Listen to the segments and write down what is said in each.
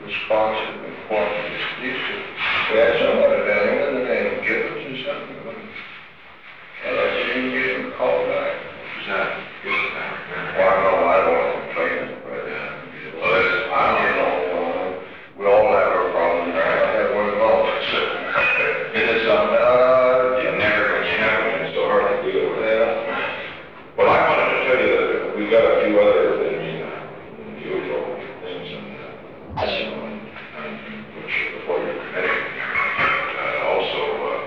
responsive and cooperative. We had somebody down there with the name of Gibbons or something. And I didn't get him called back. Was that Gibbons? I don't remember. Well, I know I don't want to complain, but I don't know. We all have our problems. I have one of those. Is it something? You never, it's so hard to deal with. Yeah. Well, I wanted to tell you that we've got a few other usual things which before your committee. Also,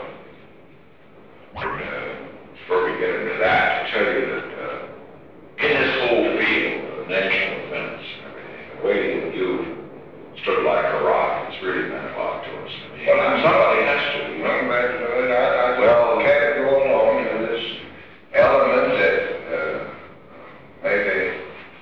before we get into that, to tell you that in this whole field of national defense and everything, the way that you stood like a rock, it's really meant a lot to us. Well, Somebody has to. Going back to it, I can't go along with this element that maybe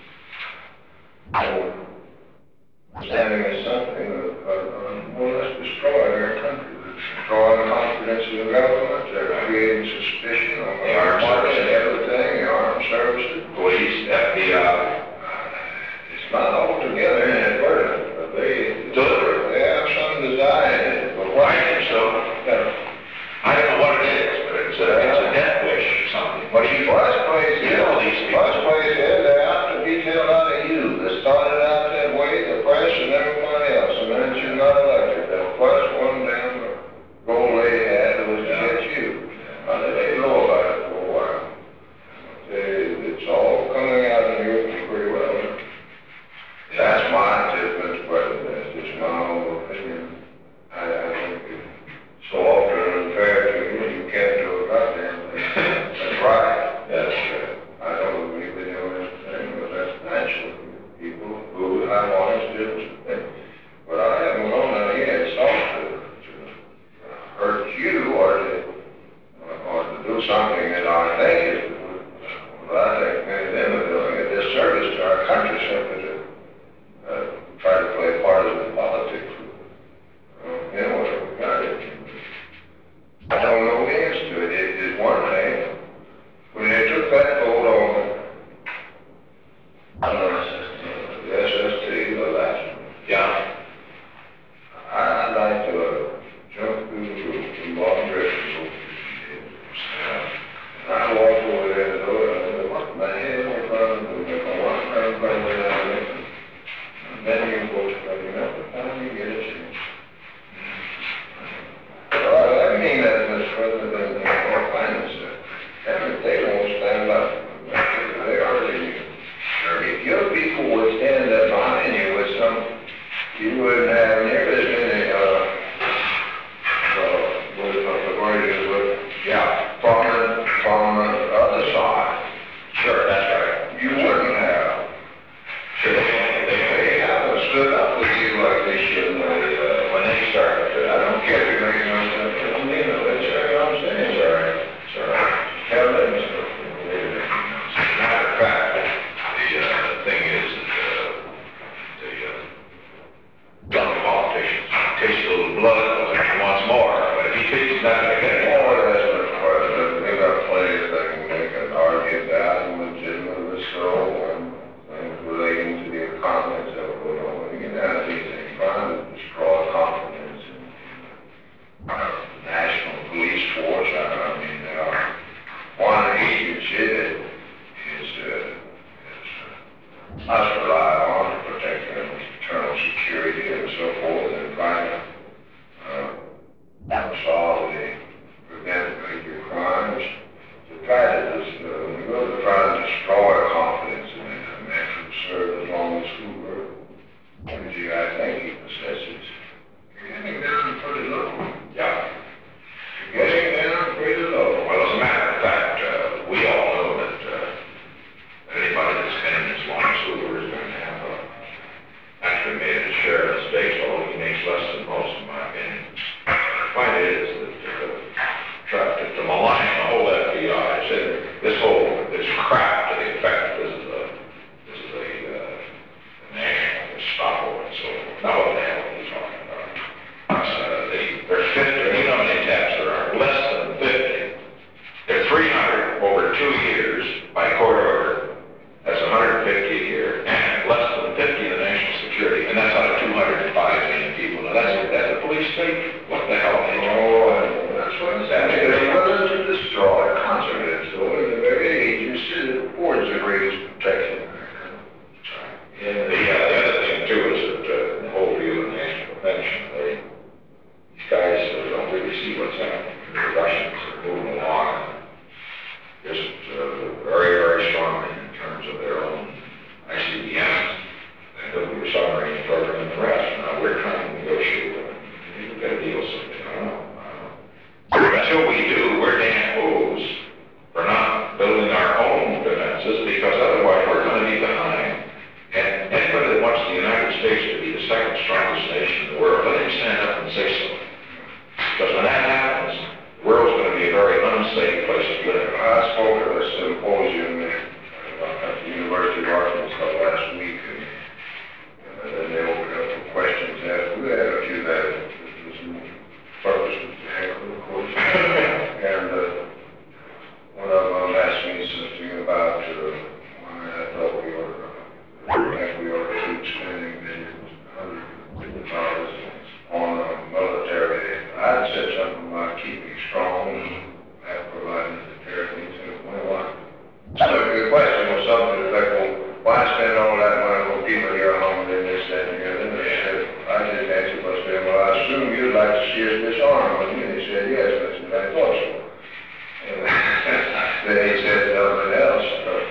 standing as something well, let's destroy our country. Let's destroy the confidence of the government. They're creating suspicion on the armed services and everything, the armed services, Police, FBI. it's not altogether inadvertent, but they have some design in it. But I think so. I don't know what it is, but it's a death wish or something. What do you? First place You know these people. is they're out to detail out of you. They started out that way, the press and everybody else, and then you're not elected. The first one down the goal they had was to get you. They know about it for a while. It's all coming out in the open pretty well. That's my judgment, President. That's just my own opinion. I think it's so often unfair to you, you can't do a goddamn thing. That's right. Yes. I don't believe in anything, but that's natural. People who have honest business. But I haven't known any insult to hurt you or to do something that I think is, well, I think many of them are doing a disservice to our country simply to try to play partisan politics. You know what we got it. I don't know the answer to it. It is one thing. When they took that vote on the SST, the last one, Yeah. I'd like to jump through the roof and Bob Griffin. I walked over there to the door and I said, what the hell are you trying to do? They're going to walk around and play with that. And then you folks tell you, every time you get a chance. Well, I mean that, Mr. President, and all finance. They won't stand up. They are leaving. If your people would stand up behind you with some, you wouldn't have near as many, from the other side. Sure, that's right. You wouldn't have. Sure, They haven't stood up with you like they should when they started. I don't care if you make no sense. I don't mean it. That's what I'm saying. It's all right. It's all right. Tell them so. As a matter of fact, the thing is that the young politicians taste a little blood he wants more, but if he tastes nothing again, More or less, Mr. President, we got plenty of things they can argue that and legitimately so, and things relating to the economy that we don't want to get down to these things, trying to destroy confidence in our national police force. I mean, there are one agency that is us rely on to protect their internal security and so forth, and trying to solve the prevent major crimes. The fact is, we really try to destroy confidence in a man who served as long as Hoover. Energy, I think he possesses. You're getting down pretty low. yeah. You're getting down pretty low. Well, as a matter of fact, we all know that anybody that's been in as long as Hoover is going to have actually made it a share of the state, although he makes less than state, what the hell they do? Oh, and that's what I'm saying. They're willing to destroy continents, so in the very agency that affords the greatest protection. And the other thing too is that the whole view of national prevention, these guys don't really see what's happening. The Russians are moving along just very, very strongly in terms of their own ICBMs, and nuclear submarine program and the rest. Now we're trying to negotiate with them. We've got to deal with something. I don't know. Until we do, we're damn fools for not building our own defenses, because otherwise we're going to be behind. And anybody that wants the United States to be the second strongest nation in the world, let him stand up and say so. Because when that happens, the world's going to be a very unsafe place to live. I spoke at a symposium at the University of Arkansas last week, and then they opened up for questions. We had a few that was purpose was to heckle, of course. And one of them asked me something about why I thought we ought to keep spending $100 billion on military. I'd said something about keeping strong and providing the military needs. Well, what? So the question was something like, well, why spend all that money on people here home and this, that, and the other? And they said, I just answered by saying, well, I assume you'd like to see us disarm. And he said, yes. And I said, I thought so. And then he said something else.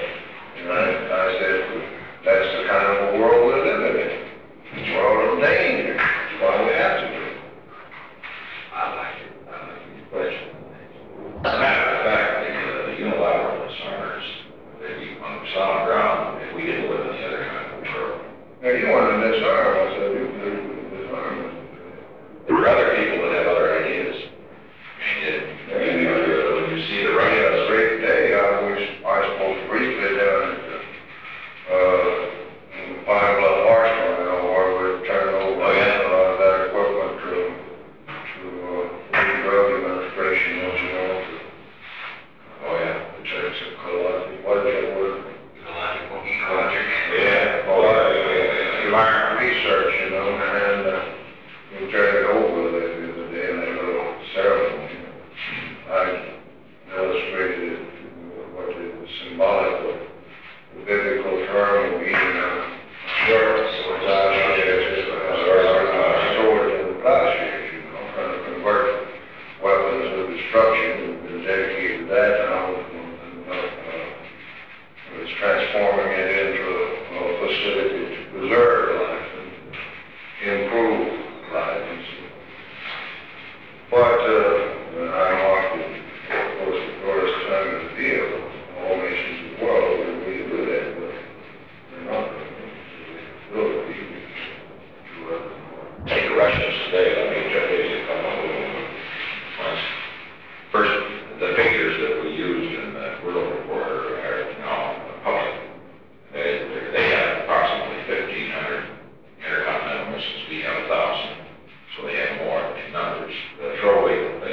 I said, that's the kind of a world we're living in. It's a world of danger. That's why we have to do it. I like it. I like your question. As a matter of fact, the unilateral disarmers, they'd be on solid ground if we didn't live in the other kind of world. Now, you want to disarm. I said, you disarm us. There are other people that have other ideas. When you see the Right, Russians, a great day. I spoke briefly down at Pine Bluff Arsenal, where we're turning over a lot of that equipment to the drug administration, don't you know? oh yeah, the church of What is that word? ecologic. Yeah, environment research, you know, and we turned it over the other day in that little ceremony. I illustrated it, what is symbolic of the biblical term of eating swords in the plowshares, you know, trying to convert weapons of destruction. We've been dedicated to that now, it's transforming it into a facility to preserve life and improve life. But I marked it, of course, the first time in the deal. All nations of the world would really do that, but they're not going to. Really, Take the Russians today, let me just give you a couple of points. First, the figures that we used in the World Report are now public. They have approximately 1,500 intercontinental missiles. We have 1,000, so they have more in numbers. The throwaway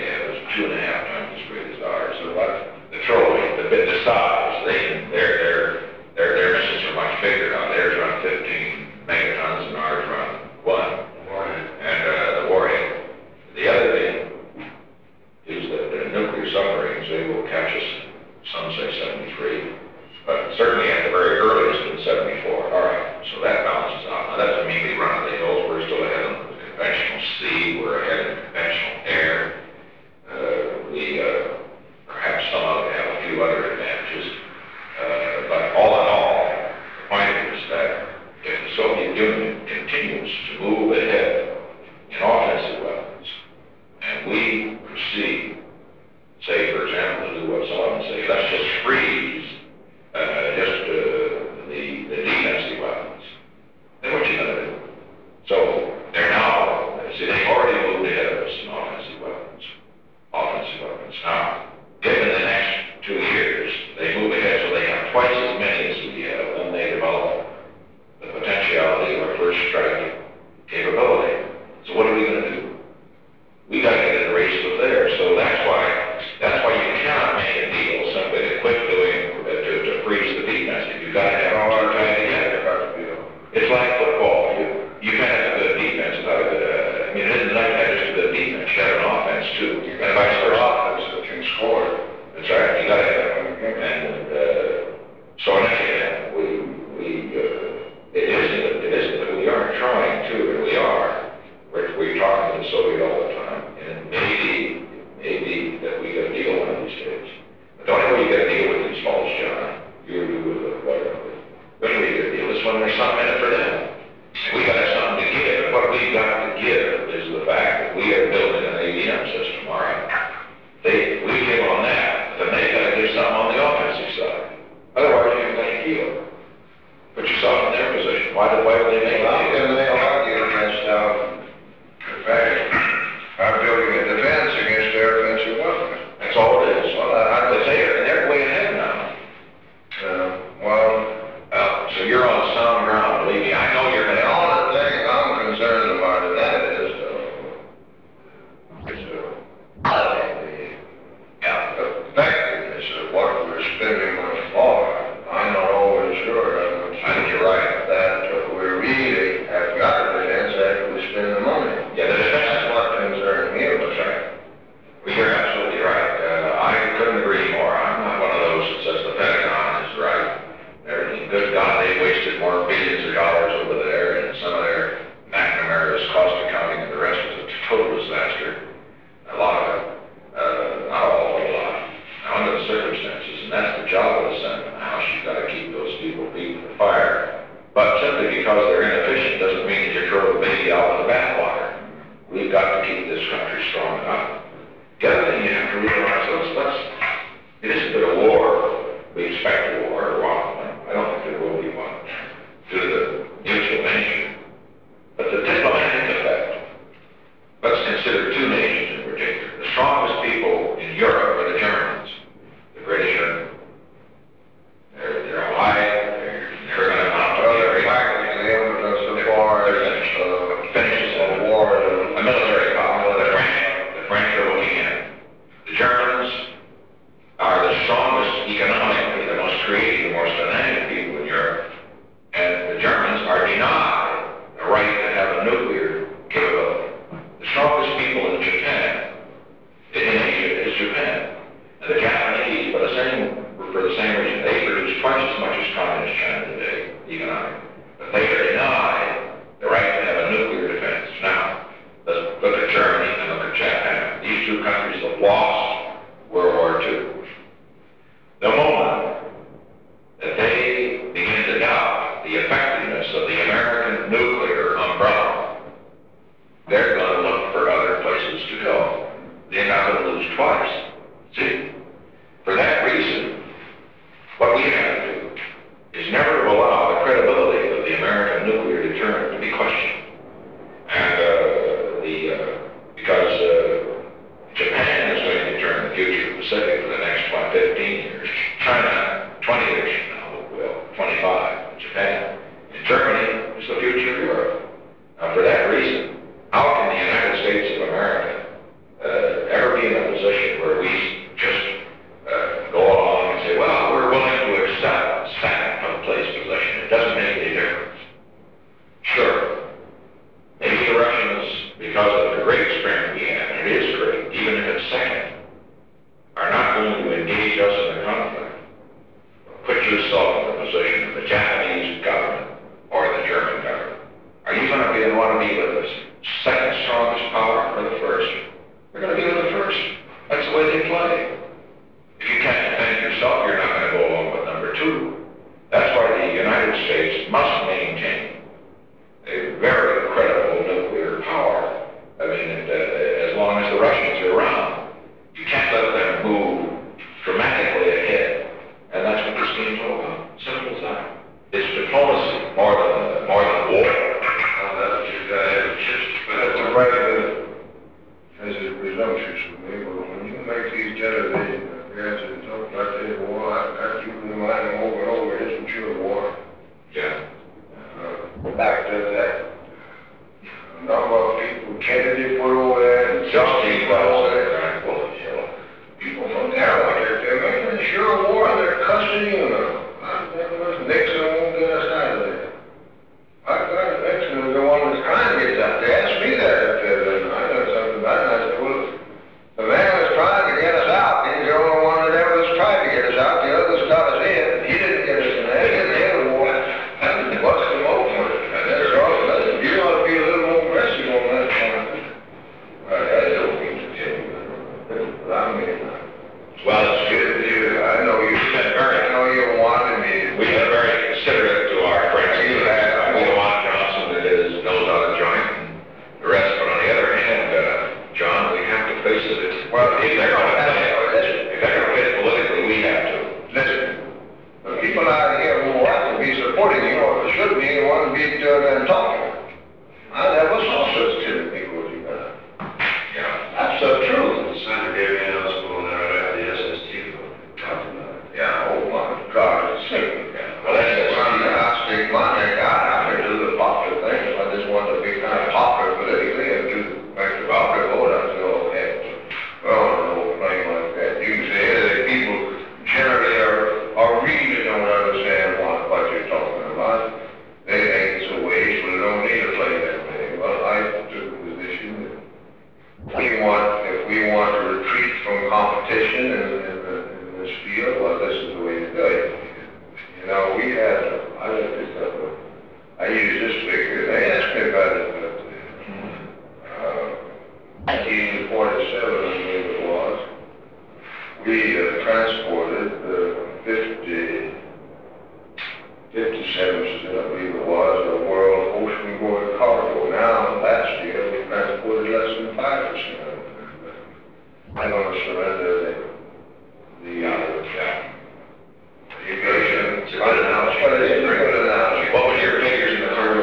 the Soviet all the time, and maybe that we got a deal one of these days. But the only way you get a deal with these falls, John, you do with the White House. The only way you get a deal is when there's something in it for them. We got something to give, and what we've got to give is the fact that we are building an ABM system, all right? We give on that, but they got to give something on the offensive side. Otherwise, you're going to deal. Put yourself in their position. Why would they make a How deal? can they argue against the fact our building a defense against their offensive weapons? That's all it is. Well, I don't But they're way ahead now. So you're on sound ground, believe me. I know you're the ahead. only thing I'm concerned about in that is the effectiveness of what we're spending money for. I'm not always sure. I think you're right. That we really have got a defense after we spend the money. Yeah, the defense That's what concerns me. That's right. Well, you're absolutely right. I couldn't agree more. I'm not one of those that says the Pentagon is right. Good God, they wasted more billions of dollars over there, and some of their McNamara's cost accounting and the rest was a total disaster. A lot of it. Not all, but a lot. Now, under the circumstances, and that's the job of the Senate and the House, you've got to keep those people beating the fire. But simply because they're inefficient doesn't mean that you throw the baby out with the bathwater. We've got to keep this country strong enough. The other thing you have to realize is it isn't a war. We expect a war or want one. I don't think there will be one due to the mutual nature. But the diplomatic effect, let's consider two nations in particular. The strongest people in Europe are the Germans. The British are, they're allied, they're going to mount Well, they're practically able to so far as finishes a war. a military power. The French are looking at. The Germans are the strongest economically, the most creative, the most dynamic people in Europe. And the Germans are denied the right to have a nuclear capability. The strongest people in Japan, in Asia, is Japan. And the Japanese, for the same reason, they produce twice as much as communist China today, economically. But they are denied the right to have a nuclear defense. Now, let's look at Germany and look at Japan. These two countries have lost World War II. The moment that they begin to doubt the effectiveness of the American nuclear umbrella, they're going to look for other places to go. They're not going to lose twice. See? For that reason, what we have to do is never to allow the credibility of the American nuclear deterrent to be questioned. And because Japan is going to determine the future of the Pacific for the next 15 years. China, 20 years from now, well, 25, Japan. And Germany is the future of Europe. Now, for that reason, how can the United States of America ever be in a position where we just go along and say, well, we're willing to accept second-place position. It doesn't make any difference. Sure. Maybe the Russians, because of the great strength we have, and it is great, even if it's second, are not going to engage us in the conflict. Put yourself in the position of the Japanese government or the German government. Are you going to want to be with the second strongest power or the first? You're going to be with the first. That's the way they play. If you can't defend yourself, you're not going to go along with number two. That's why the United States must maintain a very credible nuclear power. I mean, from competition in this field, well, this is the way to do it. You know, we had, I looked this up, I used this figure, they asked me about it, but 1947, I believe it was, we transported 57, I believe it was, a world ocean-going cargo. Now, last year, we transported less than 5% of it. I'm going to surrender the it's a good analogy. But it's a good analogy. What was your figures in the cargo?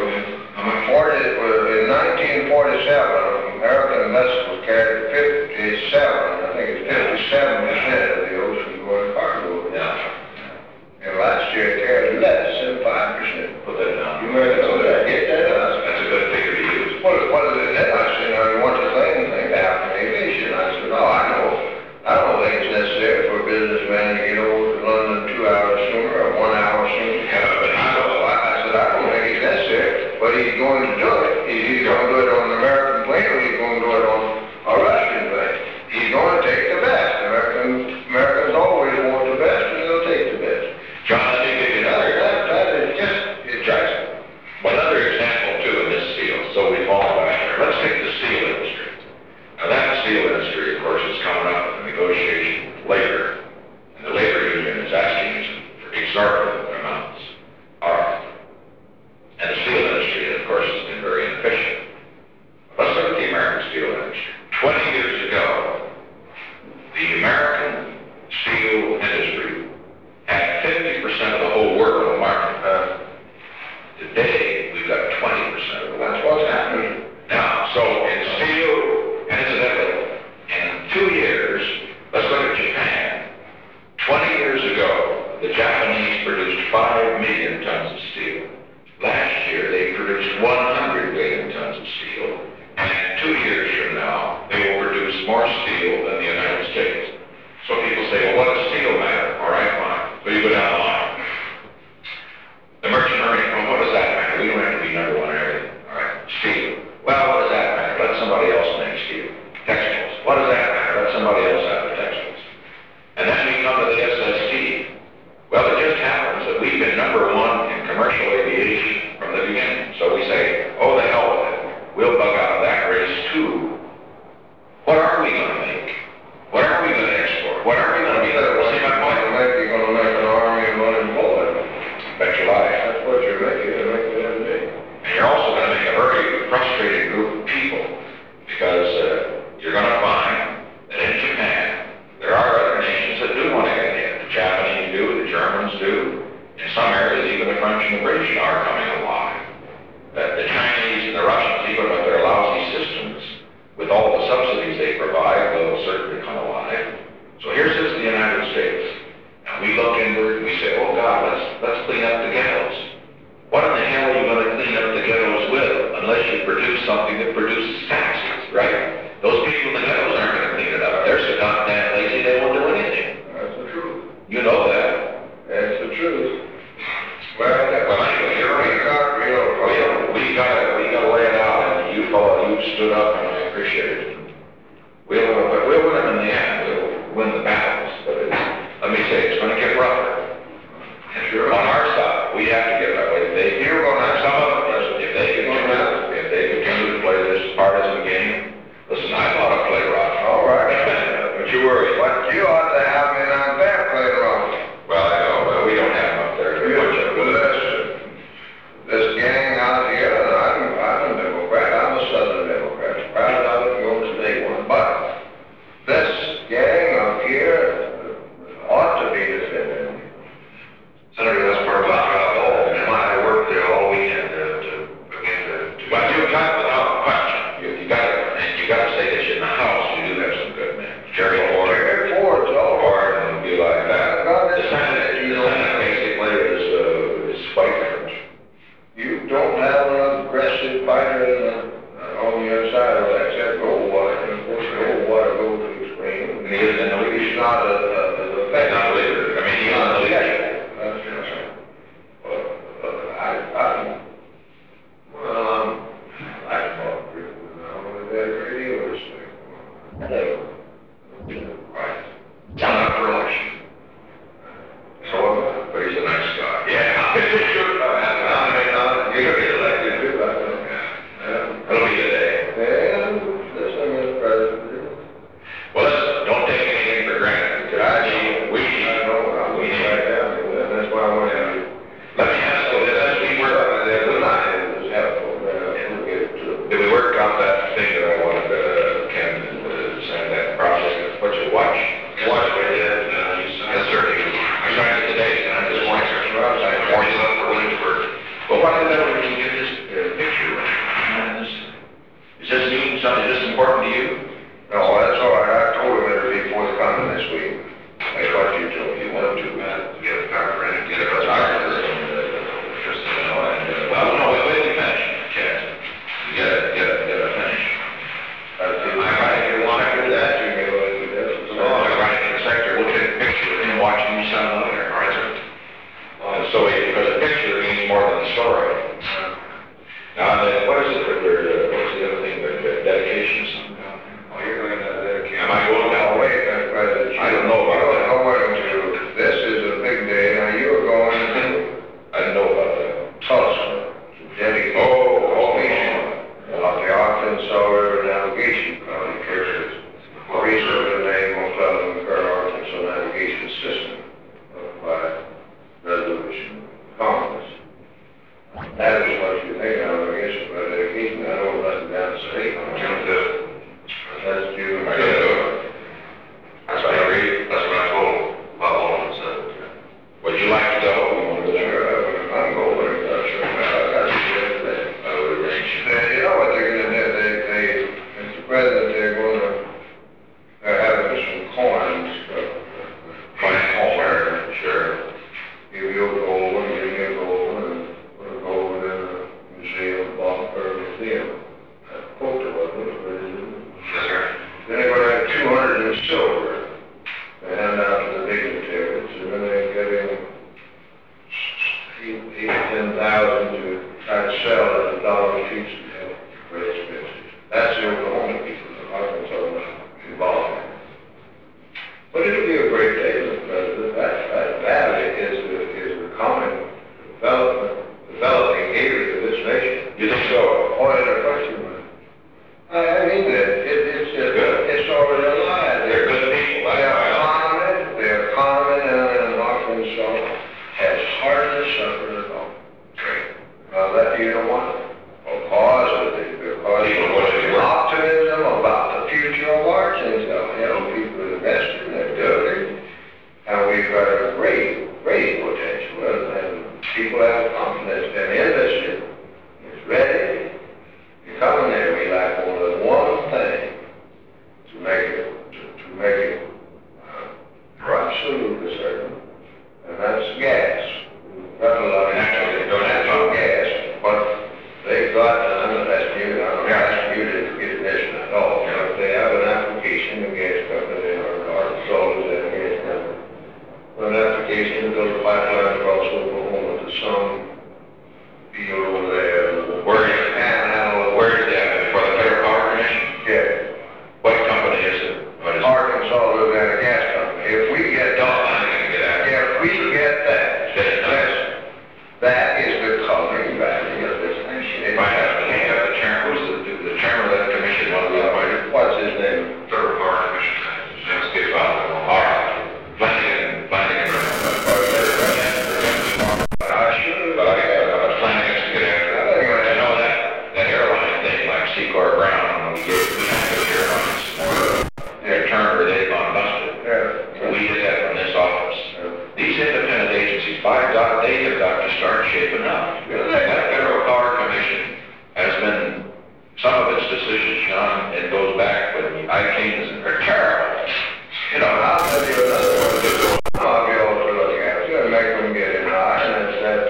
In 1947, American vessels carried 57, I think it's 57% of the ocean-going cargo. Yeah. And last year it carried less than 5%. Put that down. You might know that. Get that up. That's a good figure to use. What is it then? I said, now you want the thing to happen in aviation. I said, no, I don't think it's necessary for a businessman to get over to London 2 hours sooner or 1 hour sooner. Yeah, but I said, I don't think it's necessary, but he's going to do it. He's going to do it on an American plane or he's going to do it on a Russian plane. He's going to take the best. Americans always want the best and they'll take the best. John, I think if you That is just, it's just. another example too in this field, so we fall back there. Let's take the steel industry. Now that steel industry, of course, is coming up with a negotiation with labor, and the labor union is asking us for exorbitant amounts. All right. And the steel industry, of course, has been very inefficient. Let's look at the American steel industry. 20 years ago, the American steel industry had 50% of the whole world market. Today, we've got 20% of the world. That's what's happening. Now, so in steel, and incidentally, in 2 years, let's look at Japan. 20 years ago, the Japanese produced 5 million tons of steel. Last year, they produced 100 million tons of steel. And 2 years from now, they will produce more steel than the United States. So people say, well, what does steel matter? All right, fine. So you go down the line. The merchant marine, well, what does that matter? We don't have to be number one in everything. All right, steel. Well, what does that matter? Let somebody else make steel. Textiles. What does that matter? Let somebody else have the textiles. And then we come to the SST. Well, it just happens that we've been number one in commercial aviation from the beginning. So we say, oh, the hell with it. We'll bug out of that race too. What are we going to make? What are we going to export? What are we going to be? See my point? You're going to make an army of unemployed. Bet your life. That's what you're making. You're making every day. And you're also going to make a very frustrated group of people because you're going to find that in Japan, there are other nations that do want to get in. The Japanese do, the Germans do. In some areas, even the French and the British are coming alive. That the Chinese and the Russians, even with their lousy systems, with all the subsidies they provide, will certainly come alive. So here's just the United States. And we look inward and we say, oh God, let's clean up the ghettos. What in the hell are you going to clean up the ghettos with unless you produce something that produces taxes, right? Those people in the ghettos aren't going to clean it up. They're so goddamn lazy they won't do anything. That's the truth. You know that. That's the truth. Well, Anyway, you're right. We got to lay it out, and you stood up, and I appreciate it. We'll win them in the end. We'll win the battles, but let me say, it's going to get rougher. Sure. On our side, we have to get rougher. If they continue to play this partisan game, listen, I know how to play rough. All right. Don't you worry. But you ought to have me out there playing rough. Well, I know, but we don't have them up there. This gang out here, I'm a Democrat, I'm a Southern Democrat, proud of it, going to day one. But this gang up here ought to be defended. Senator, that's part of my job. I worked there all weekend to well, you got without question. You got to say that in the House you do have some good men. Jerry Ford's all Ford and be like that. The Senate basically is quite different. You don't have an aggressive fighter on the other side of that, except Goldwater. And of course, Goldwater goes to the extreme. And he's not a leader. I mean, he's not a leader. I thought, I don't know if that radio was something this important to you? No, that's all right, I told him it'd be forthcoming this week. I thought you told me you wanted to, man. Get a doctor in, get a doctor. Just, you know, and, well, no, wait till you finish, Chad. You gotta finish. If you want to do that, you can go and do this. So, right in the sector, look at a picture of him watching you son over there, all right, sir? So, because a picture means more than a story. Now, what is it that what's the other thing, dedication or something down there? Oh, you're going to dedicate. Am I going down? Oh, wait, I don't know about that. This is a big day, now you are going to I didn't know about that. Tulsa, to dedicate. Of the Arkansas River Navigation Company, recently the name of the Arkansas Navigation System by resolution of Congress. That is what you think of, I guess, by dedication. I don't know nothing down the state. June 5th. That's June I 5th. gotta do it. That's what I read, that's what I told Bob Olin said. Would you like to go? You want to go there? Sure, I'm going with it, that's sure. That's good. I would arrange. You know what they're gonna do? Mr. President, they're gonna, they're having some coins. Sure. Give you a gold one, give me a gold one, and put a gold in a museum, or museum. Quote it, wasn't it? Yes, sir. Then they're gonna have 200 in silver. They hand out to the dignitaries, and then they're getting 10,000 to try to sell at the Dollar Tree. Very expensive. That's the Oklahoma people, the Arkansas involved. But it'll be a great day, Mr. President. That valley is the common developing area of this nation. You think so? Oh, there's a question. I mean that. It's already alive. They're good people. Their economy in Arkansas has hardly suffered at all. That you know what? Because of optimism about the future of Arkansas. You know, people are investing, they're doing it, and we've got a great potential, and people have confidence in the industry. It's ready. You come in there, we lack only one thing to make it absolutely certain, and that's gas. We've got a lot of natural gas, but they've got, and I'm not asking you to get this at all. If they have an application, the gas company or Arkansas is that gas company, an application to build a pipeline across Oklahoma to some field over there. Where is that? For the Federal Power Commission? Yeah. What company is it? What is it? Arkansas Louisiana Gas Company. If we get that, that is the coloring value of this nation. They have the chairman, the chairman of that commission, one of the appointed. What's his name? Federal Power Commission. James K. Fowler. All right. Flanagan. I should. But Flanagan's to get after it. I know that airline thing, like Secor Brown, we had those airlines. Their Turner, they've gone busted. Yeah. We did that from this office. These independent agencies, by God, they have got to start shaping up. That Federal Power Commission has been, some of its decisions, John, it goes back when I-10s are terrible. You know, I'll tell you another one. I'll be able to look at it. It's going to make them get in high, and it's that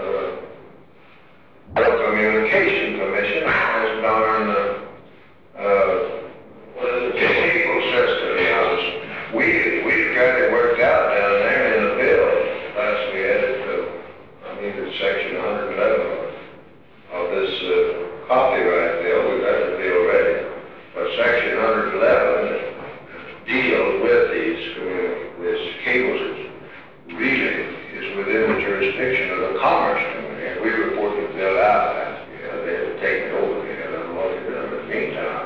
Communication Commission has darn what is it? The cable system. We've got it worked out down there in the bill. Last we had it, it's section 111 of this copyright bill. We've got the bill ready. But section 111 deals with this cable system. Really is within the jurisdiction of the Commerce Committee. And we reported the bill out last year. They had taken it over again and looked at it in the meantime.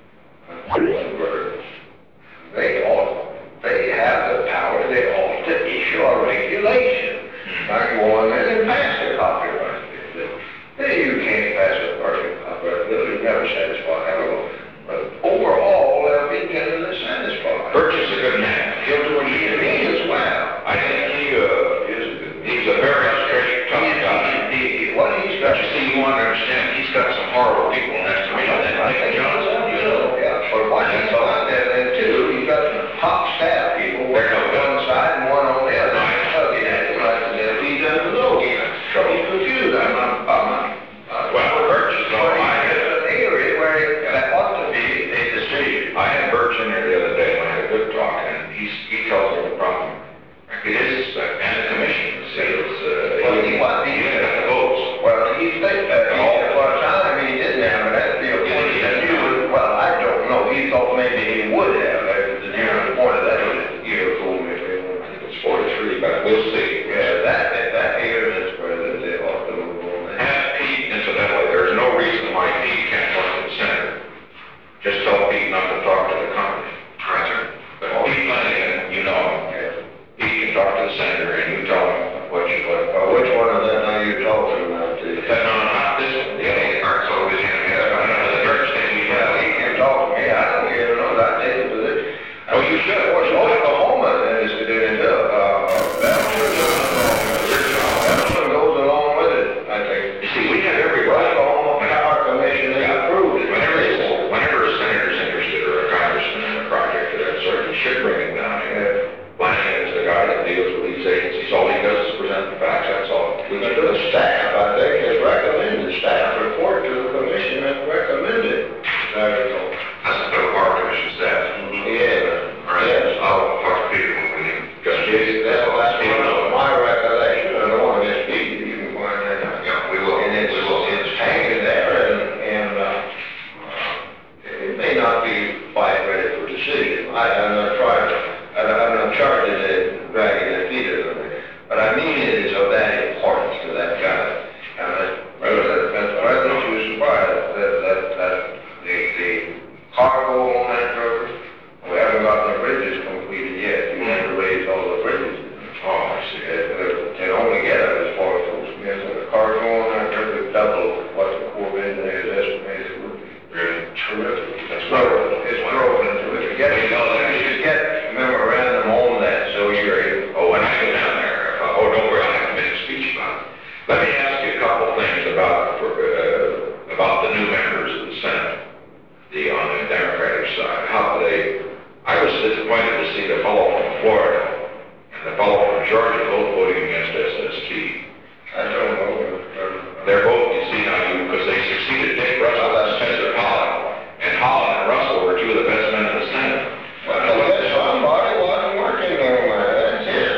They have the power, they ought to issue a regulation. Like go on there and pass a copyright bill. You can't pass a copyright bill, you never satisfy everyone. But overall, they'll be generally satisfied. Birch is a good man. He'll do what he can. Me as well. I think he's a very straight, tough guy. What he's got But you see, you want to understand, he's got some horrible people next to me. I think, John, you he thought maybe he would have, the point of that was, told me if they want to. It's 43, but we'll see. Yeah, that here, Mr. President, they ought to move on that. And Pete, incidentally, there's no reason why Pete can't work for the senator. Just tell Pete not to talk to the company. Right, sir. But Pete Flanagan, you know him. Yeah. He can talk to the senator and you tell him what you want. Which one of them are you talking about? No, not this one. The other part, so it was him. The church thing we have. He can talk to me. I don't care, I take the position. Oh, you should. What's Oklahoma is to do it, that goes along with it, I think. You see, we have every right. Oklahoma Power Commission has approved it. Whenever a senator's interested or a congressman in a project of that sort, you should bring him down here. Flanagan is the guy that deals with these agencies. All he does is present the facts, that's all. But the staff, I think, has recommended, staff report to the commission has recommended. That's the Power Commission staff. Yeah. Yes, I'll talk to Peter when we get That's my recollection. I don't want to misspeak. You can find that out. Yeah, we will. And it's hanging there, and it may not be quite ready for decision. I'm not charging it, dragging it either, but I mean it is of that importance to that kind of, President, you were surprised that the cargo on that river, we haven't got the bridges completed yet. You have to raise all the bridges. Oh, I see. It only get it as far as those men, the cargo on that river double what the Corps of Engineers estimated would be. Really? Terrific. It's broken into it. You should get memorandum on that, so you're able. Oh, when I go down there, don't worry, I'll have to make a speech about it. Let me ask you a couple things about the new members of the Senate, on the Democratic side. I was disappointed to see the fellow from Florida and the fellow from Georgia both voting against SST. I don't know. They're both, you see now, because they succeeded Dick Russell as Senator Holland. And Holland and Russell were two of the best men in the Senate. Well, somebody wasn't working on that. That's it.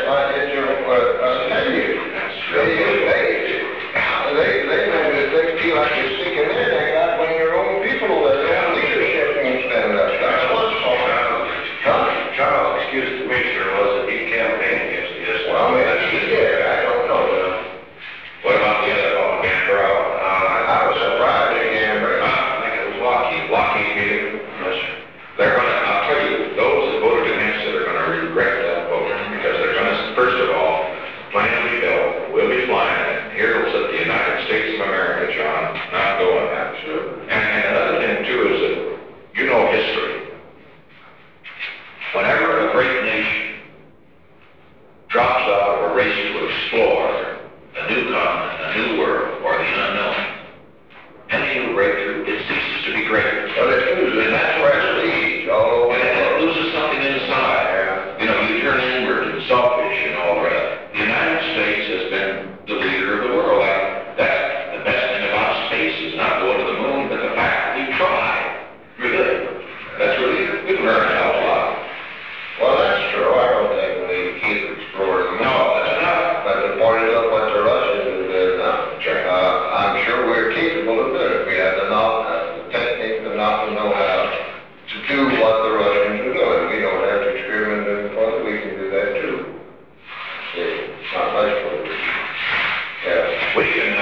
They feel like you're sticking in. They got one of your own people that their leadership can stand up. That's what's going on. Charles, excuse the commissioner, was that he campaigned against the SST? Well, maybe he did. I don't know. What about the other fellow, Gambrell? I was surprised at Gambrell. I think it was Lockheed did. They're going to, I'll tell you, those that voted against it are going to regret that vote, because they're going to, first of all, plane will be built, we'll be flying it. Here it'll sit the United States of America, John, not going that. Sure. And another thing, too, is that you know history. Whenever a great nation drops out of a race to explore a new continent, a new world, or the unknown, any new breakthrough, it ceases to be great. Well, it loses. And that's where it leads. All over. And it loses something inside. You know, you turn inward and selfish and all that. The United States has been the leader of the world. That's the best thing about space is not going to the moon, but the fact that we try. Really. That's really, we've learned a hell of a lot. Well, that's true. I don't think we need to keep exploring. No, that's not. But the point is, look what the Russians did now. Sure. I'm sure we're capable of doing it. We have the technique, the know-how to do what the Russians are doing. We don't have to experiment in front. We can do that too. See, not much for it. Yeah. We can,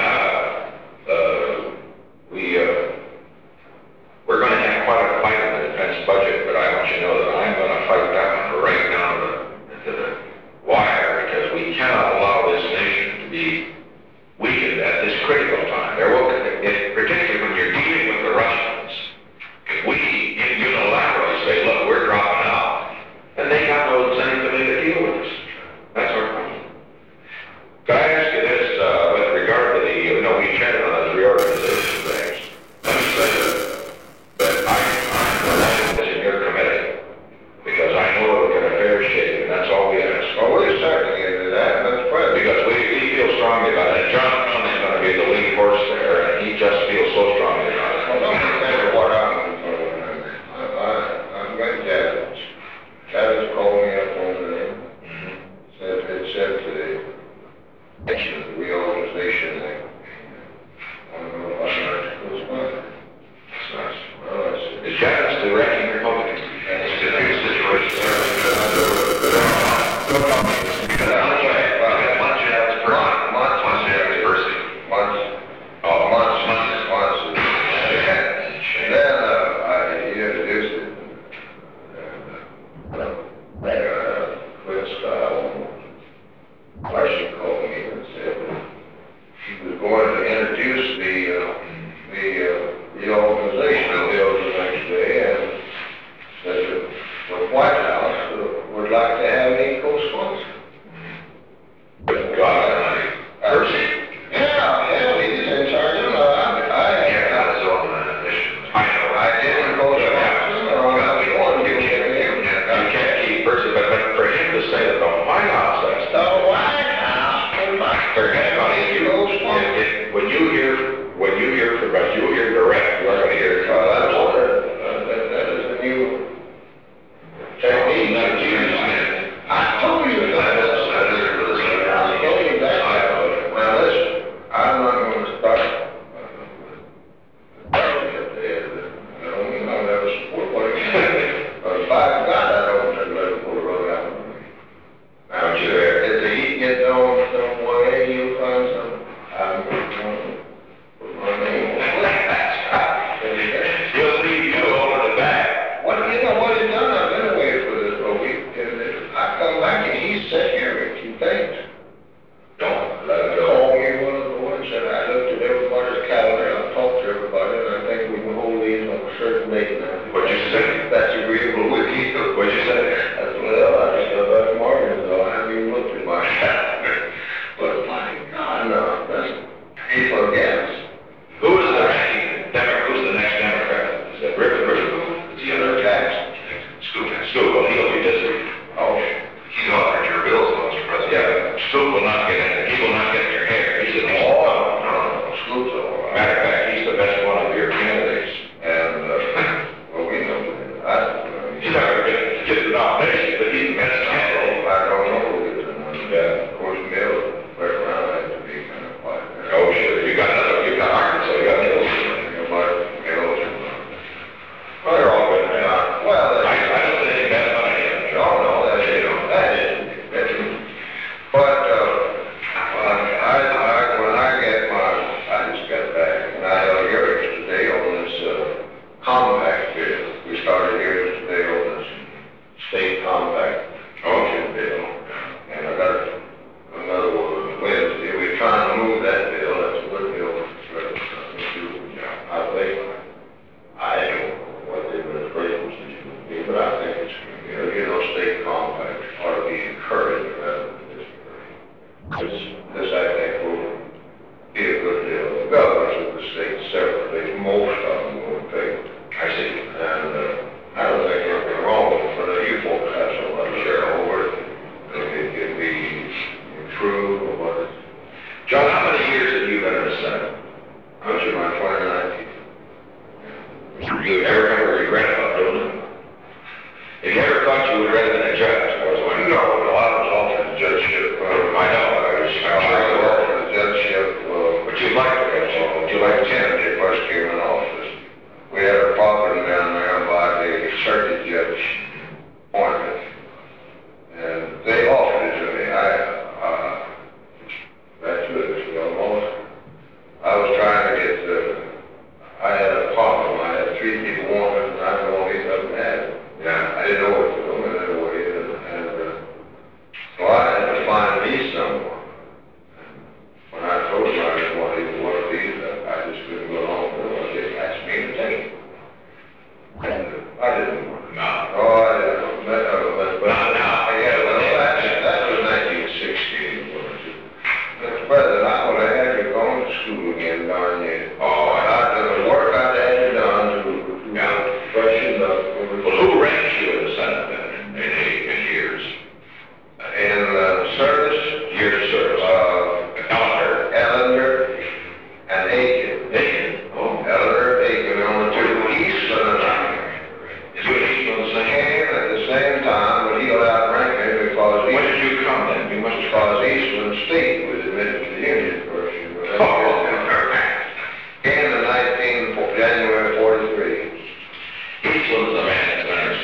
we're going to have quite a fight in the defense budget, but I want you to know that I'm going to fight that one right down to the wire, because we cannot allow this nation to be weakened at this critical time. Particularly when you're dealing with the Russians, if we unilaterally say, look, we're dropping out, then they got no incentive to make a deal with us. That's our problem. Could I ask you this, with regard to we chatted on those reorganization things. Let me say that I'm in your committee,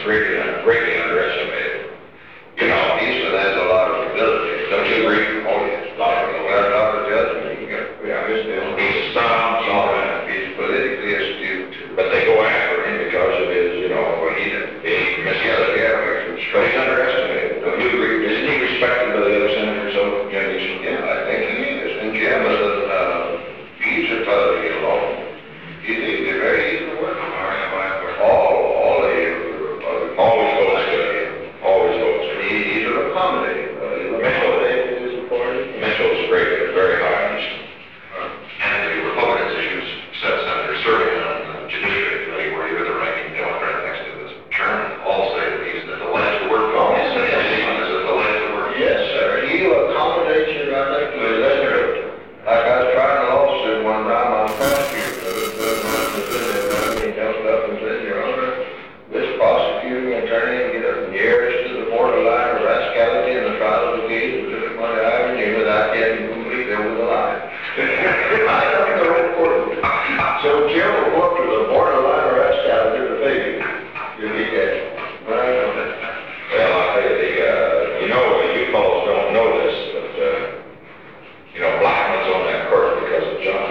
greatly underestimated. You know, Eastman has a lot of ability. don't you agree? Oh, yes. A lot of judgment. He's sound, He's politically astute. but they go after him because of his, you know, Well, he mistakes. yeah, But he's underestimated. Don't you agree? Isn't he respected by the other senators of Jim Eastman? yeah, I think he is. And Jim is he's a fellow to get along. He's very easy to work with. All the Republicans. Always votes good. Always votes good. He's an accommodating. Mitchell's great, but very high on Eastman. And the Republicans, as you said, Senator, serving on the Judiciary Committee where you're the ranking Democrat next to this chairman, all say that he's a delight to work for. Yes, sir. He's a delight to work for. Yes, sir. He'll accommodate you right up to the letter. Like I was trying a lawsuit one time on prosecutor. He jumped up and said, Your Honor, this prosecuting attorney will get up nearest to the borderline of rascality in the trial of the case and took money I ever knew that I can't even believe there was a lie. I don't know. So Jim will go up to the borderline of rascality to pay you. You'll be dead. Well, I'll tell you, you know, you fellows don't know this, but, you know, Blackman's on that court because of John.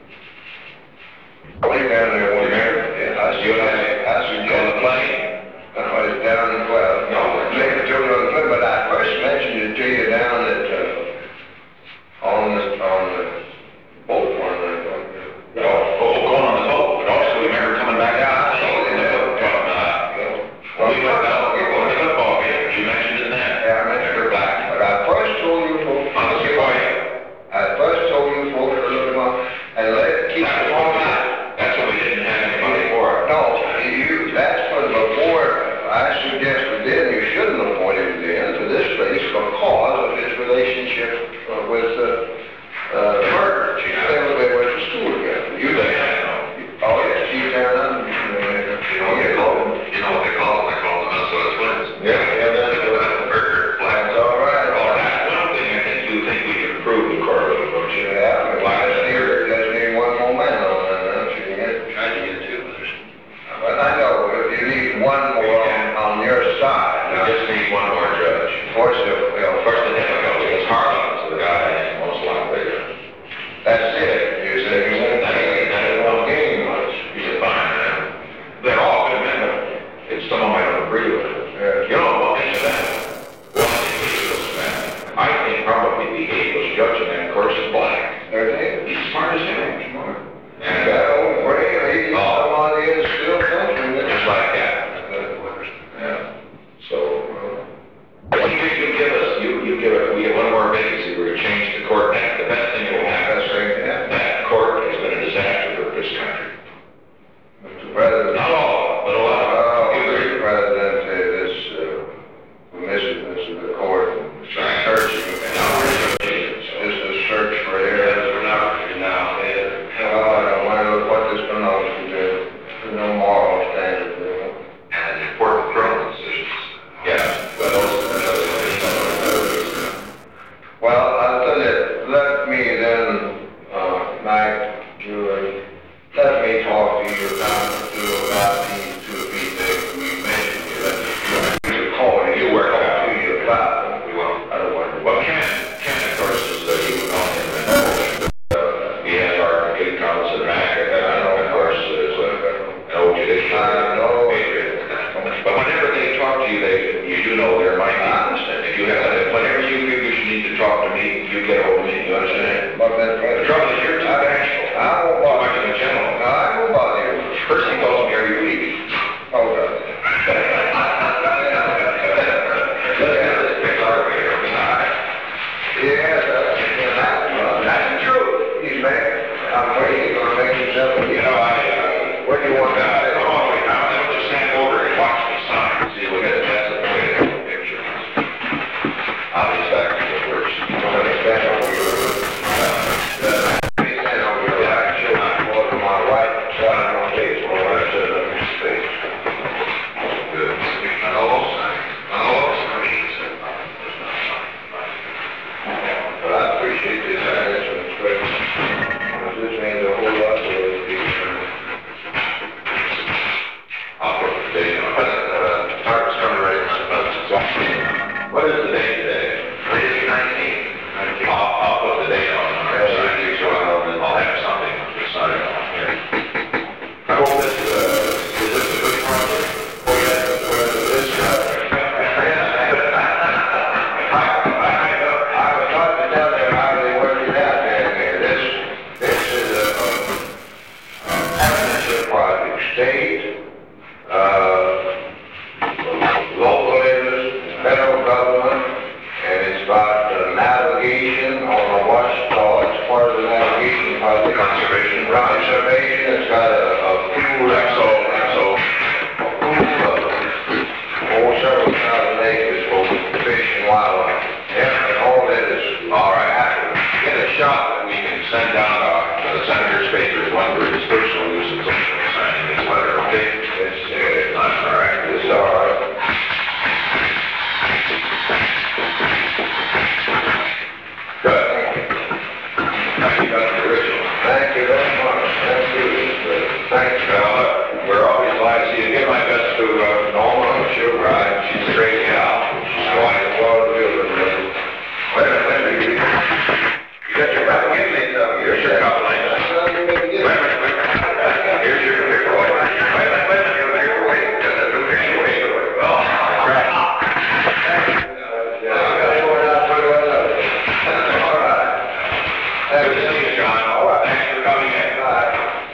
Way down there, one Remember? Yeah, I see. I see. On the plane? No, it's down in, well, No. maybe told you on the phone, but I first mentioned it to you down at, on the boat one. Going on the boat, but also remember coming back out. Well, We went out, we went to the football game, you mentioned it then. yeah, I mentioned her back, but I first told you folks. On the Sequoia. I first told you folks to look them up and keep That's it what on we that. That's what we didn't have anybody for. No, that's for before I suggested then you shouldn't appoint him then to this place because of his relationship with Murder. They went to school together. You let him know. Oh, yes, he's down. You know what they call them? You know what they call them? They call them the Minnesota Twins. Yeah, that's Burger, That's all right. Oh, that's one thing I think you think we can improve in court, don't you? Yeah, just need one more man on that, don't you? Tried to get two, but there's. But I know, if you need one more on your We side. just need one more judge. First, First, the difficulty is Harlan's the guy most likely. that's it. You said you won't gain much. He's fine, man. They're all good men, but it's some of them I don't agree with. Yeah. You know, what makes that? One thing is, man, I think probably the ablest judge in that course is Black. He's smart as hell. And, Well, Ray, somebody is still thinking that. just like that. Yeah. So, what do you think you give us? You give it, we get one more vacancy, we're gonna change the court. That's the best thing that will happen. That's right, yeah. That court has been a disaster for this country. Mr. President. Not all, but a lot. You agree? Mr. President, this is the court searching. This is search for errors. Oh, I don't know what this belongs to. There's no moral standard there. And important criminal decisions. Yeah, well, Well, I'll tell you, let me then, Mike, Julie, let me talk to you about these two people we mentioned. You call it, you work out to you about them. we will. I don't want to. Well, Ken, of course, is, he was on him, and, he has our complete comments in the back, and, of course, is, no judicial. I know. But whenever they talk to you, you do know there might be. I understand. If you have, whenever you feel you need to talk to me, you get hold of me, you understand? But then, The trouble is, you're too bashful. I won't Too bother much of you. a gentleman. I won't bother you. First he calls me every week. Oh, God. Yes, that's the truth. He's mad. I'm afraid he's gonna make himself, You know, what do you want? come on, wait, now, let me just stand over and watch the sign, see, look at that's the way to take a picture. I'll be back to the worst. I'm gonna stand over your, stand over your right shoulder. she'll ride, she's a great gal. She's going to the water building. Wait a minute, you got your back, give me some, here's your couple things. Wait a minute. Here's your, wait a minute, you're waiting, you're waiting. Oh, right. Good to see you, John. All right. Thanks for coming in.